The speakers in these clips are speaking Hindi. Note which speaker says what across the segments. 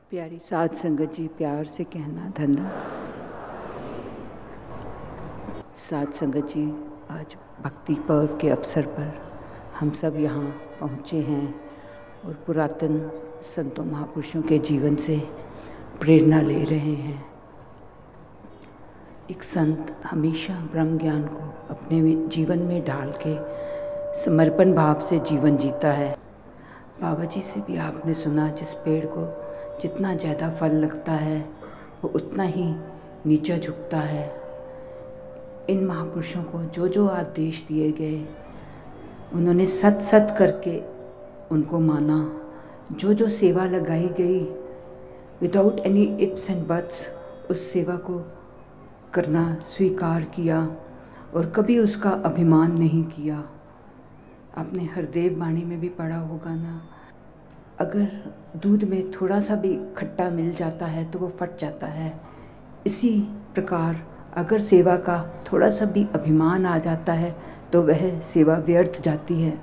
Speaker 1: प्यारी साध संगत जी, प्यार से कहना धन्य। साध संगत जी, आज भक्ति पर्व के अवसर पर हम सब यहाँ पहुँचे हैं और पुरातन संतों महापुरुषों के जीवन से प्रेरणा ले रहे हैं। एक संत हमेशा ब्रह्म ज्ञान को अपने जीवन में डाल के समर्पण भाव से जीवन जीता है। बाबा जी से भी आपने सुना, जिस पेड़ को जितना ज़्यादा फल लगता है वो उतना ही नीचा झुकता है। इन महापुरुषों को जो जो आदेश दिए गए उन्होंने सत सत करके उनको माना। जो जो सेवा लगाई गई without any ifs and buts उस सेवा को करना स्वीकार किया और कभी उसका अभिमान नहीं किया। आपने हरदेव वाणी में भी पढ़ा होगा ना, अगर दूध में थोड़ा सा भी खट्टा मिल जाता है तो वो फट जाता है। इसी प्रकार अगर सेवा का थोड़ा सा भी अभिमान आ जाता है तो वह सेवा व्यर्थ जाती है।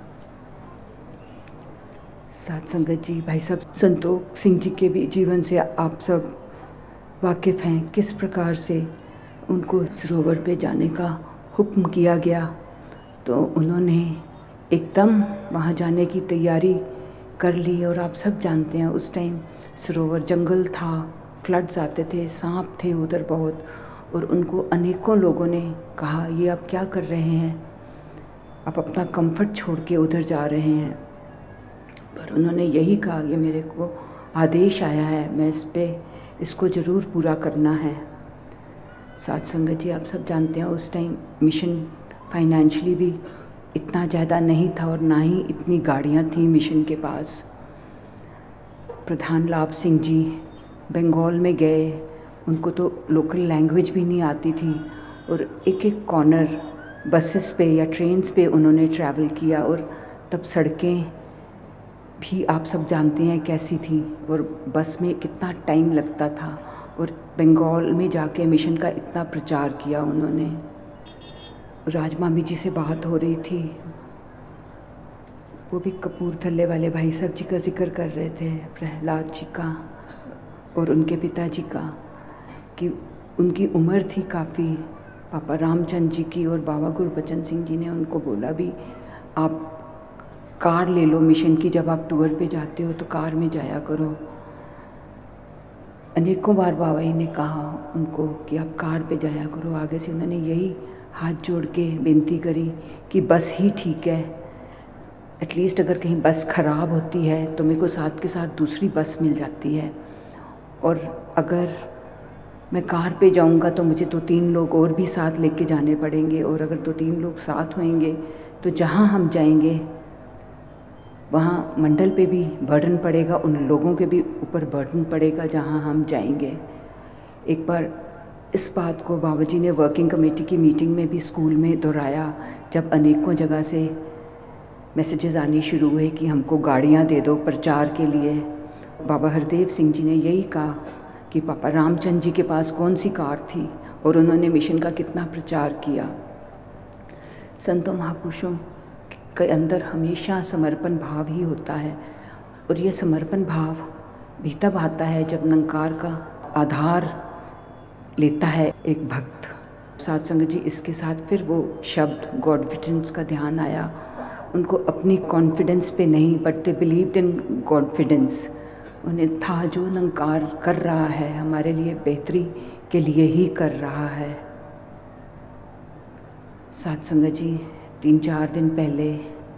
Speaker 1: साध संगत जी, भाई साहब संतोख सिंह जी के भी जीवन से आप सब वाकिफ़ हैं, किस प्रकार से उनको सरोवर पे जाने का हुक्म किया गया तो उन्होंने एकदम वहाँ जाने की तैयारी कर ली। और आप सब जानते हैं उस टाइम सरोवर जंगल था, फ्लड्स आते थे, सांप थे उधर बहुत, और उनको अनेकों लोगों ने कहा ये आप क्या कर रहे हैं, आप अपना कंफर्ट छोड़ के उधर जा रहे हैं। पर उन्होंने यही कहा ये मेरे को आदेश आया है, मैं इसको ज़रूर पूरा करना है। साध संगत जी, आप सब जानते हैं उस टाइम मिशन फाइनेंशियली भी इतना ज़्यादा नहीं था और ना ही इतनी गाड़ियाँ थी मिशन के पास। प्रधान लाभ सिंह जी बंगाल में गए, उनको तो लोकल लैंग्वेज भी नहीं आती थी और एक एक कॉर्नर बसेस पे या ट्रेन्स पे उन्होंने ट्रैवल किया। और तब सड़कें भी आप सब जानते हैं कैसी थी और बस में कितना टाइम लगता था। और बंगाल में जाके मिशन का इतना प्रचार किया उन्होंने। राजमामी जी से बात हो रही थी, वो भी कपूरथले वाले भाई साहब जी का जिक्र कर रहे थे, प्रहलाद जी का और उनके पिताजी का, कि उनकी उम्र थी काफ़ी, पापा रामचंद्र जी की। और बाबा गुरबचन सिंह जी ने उनको बोला भी आप कार ले लो मिशन की, जब आप टूर पे जाते हो तो कार में जाया करो। अनेकों बार बाबा जी ने कहा उनको कि आप कार पे जाया करो। आगे से उन्होंने यही हाथ जोड़ के बेनती करी कि बस ही ठीक है, एटलीस्ट अगर कहीं बस ख़राब होती है तो मेरे को साथ के साथ दूसरी बस मिल जाती है, और अगर मैं कार पे जाऊंगा तो मुझे 2-3 लोग और भी साथ लेके जाने पड़ेंगे, और अगर 2-3 लोग साथ होंगे तो जहाँ हम जाएंगे वहाँ मंडल पे भी बर्डन पड़ेगा, उन लोगों के भी ऊपर बर्डन पड़ेगा जहाँ हम जाएंगे। एक बार इस बात को बाबा जी ने वर्किंग कमेटी की मीटिंग में भी स्कूल में दोहराया, जब अनेकों जगह से मैसेजेस आने शुरू हुए कि हमको गाड़ियाँ दे दो प्रचार के लिए। बाबा हरदेव सिंह जी ने यही कहा कि पापा रामचंद्र जी के पास कौन सी कार थी और उन्होंने मिशन का कितना प्रचार किया। संतों महापुरुषों के अंदर हमेशा समर्पण भाव ही होता है, और ये समर्पण भाव भी तब आता है जब निरंकार का आधार लेता है एक भक्त। साध संगत जी, इसके साथ फिर वो शब्द गॉडफिडेंस का ध्यान आया। उनको अपनी कॉन्फिडेंस पे नहीं, बट दे बिलीव्ड इन गॉडफिडेंस। उन्हें था जो निरंकार कर रहा है हमारे लिए बेहतरी के लिए ही कर रहा है। साध संगत जी, 3-4 दिन पहले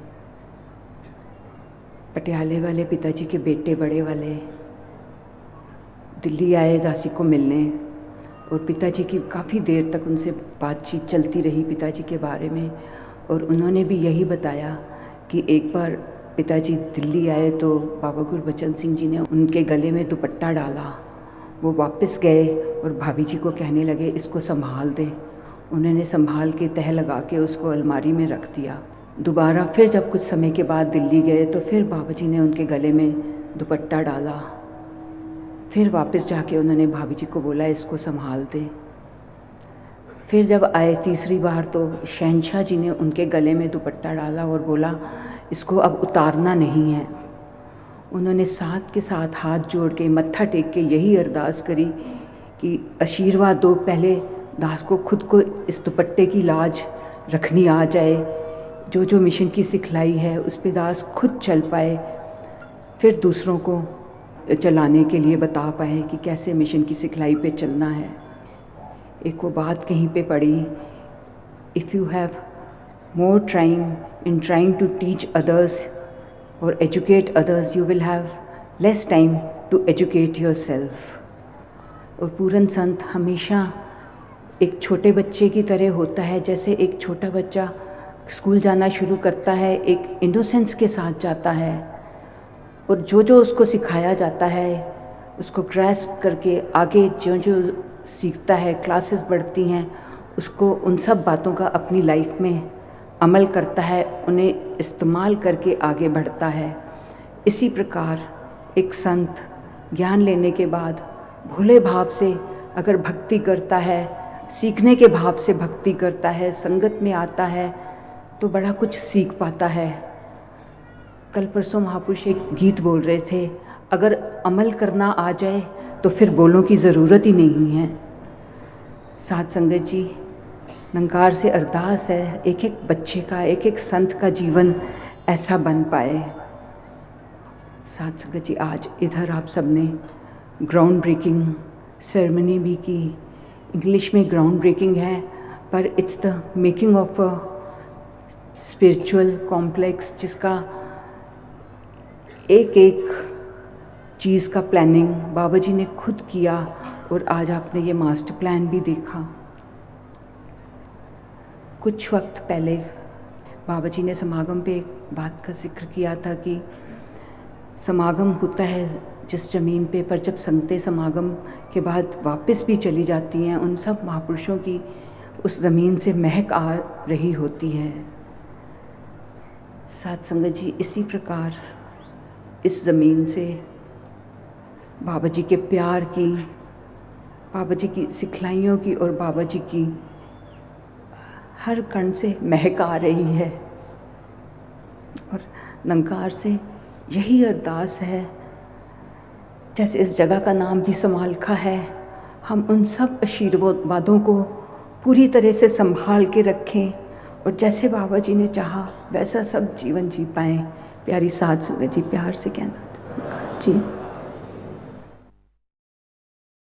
Speaker 1: पटियाले वाले पिताजी के बेटे बड़े वाले दिल्ली आए दासी को मिलने, और पिताजी की काफ़ी देर तक उनसे बातचीत चलती रही पिताजी के बारे में। और उन्होंने भी यही बताया कि एक बार पिताजी दिल्ली आए तो बाबा गुरबचन सिंह जी ने उनके गले में दुपट्टा डाला। वो वापस गए और भाभी जी को कहने लगे इसको संभाल दे। उन्होंने संभाल के तह लगा के उसको अलमारी में रख दिया। दोबारा फिर जब कुछ समय के बाद दिल्ली गए तो फिर बाबा जी ने उनके गले में दुपट्टा डाला। फिर वापस जाके उन्होंने भाभी जी को बोला इसको संभाल दे। फिर जब आए तीसरी बार तो शहंशाह जी ने उनके गले में दुपट्टा डाला और बोला इसको अब उतारना नहीं है। उन्होंने साथ के साथ हाथ जोड़ के मत्था टेक के यही अरदास करी कि आशीर्वाद दो, पहले दास को खुद को इस दुपट्टे की लाज रखनी आ जाए, जो जो मिशन की सिखलाई है उस पे दास खुद चल पाए, फिर दूसरों को चलाने के लिए बता पाए कि कैसे मिशन की सिखलाई पे चलना है। एक वो बात कहीं पे पढ़ी, if you have more time in trying to teach others or educate others, you will have less time to educate yourself। और पूरन संत हमेशा एक छोटे बच्चे की तरह होता है, जैसे एक छोटा बच्चा स्कूल जाना शुरू करता है, एक इनोसेंस के साथ जाता है, और जो जो उसको सिखाया जाता है उसको ग्रैस्प करके आगे जो जो सीखता है, क्लासेस बढ़ती हैं, उसको उन सब बातों का अपनी लाइफ में अमल करता है, उन्हें इस्तेमाल करके आगे बढ़ता है। इसी प्रकार एक संत ज्ञान लेने के बाद भोले भाव से अगर भक्ति करता है, सीखने के भाव से भक्ति करता है, संगत में आता है, तो बड़ा कुछ सीख पाता है। कल परसों महापुरुष एक गीत बोल रहे थे, अगर अमल करना आ जाए तो फिर बोलों की ज़रूरत ही नहीं है। साथ संगत जी, निरंकार से अरदास है एक एक बच्चे का, एक एक संत का जीवन ऐसा बन पाए। साथ संगत जी, आज इधर आप सबने ग्राउंड ब्रेकिंग सेरेमनी भी की। इंग्लिश में ग्राउंड ब्रेकिंग है, पर it's the making of a spiritual complex, जिसका एक एक चीज़ का प्लानिंग बाबा जी ने खुद किया, और आज आपने ये मास्टर प्लान भी देखा। कुछ वक्त पहले बाबा जी ने समागम पे एक बात का जिक्र किया था कि समागम होता है जिस ज़मीन पे, पर जब संगतें समागम के बाद वापस भी चली जाती हैं, उन सब महापुरुषों की उस ज़मीन से महक आ रही होती है। साथ संगत जी, इसी प्रकार इस ज़मीन से बाबा जी के प्यार की, बाबा जी की सिखलाइयों की और बाबा जी की हर कण से महक आ रही है। और निरंकार से यही अरदास है, जैसे इस जगह का नाम भी समालखा है, हम उन सब आशीर्वादों को पूरी तरह से संभाल के रखें, और जैसे बाबा जी ने चाहा वैसा सब जीवन जी पाएँ। प्यारी साध संगत जी, प्यार से कहना जी।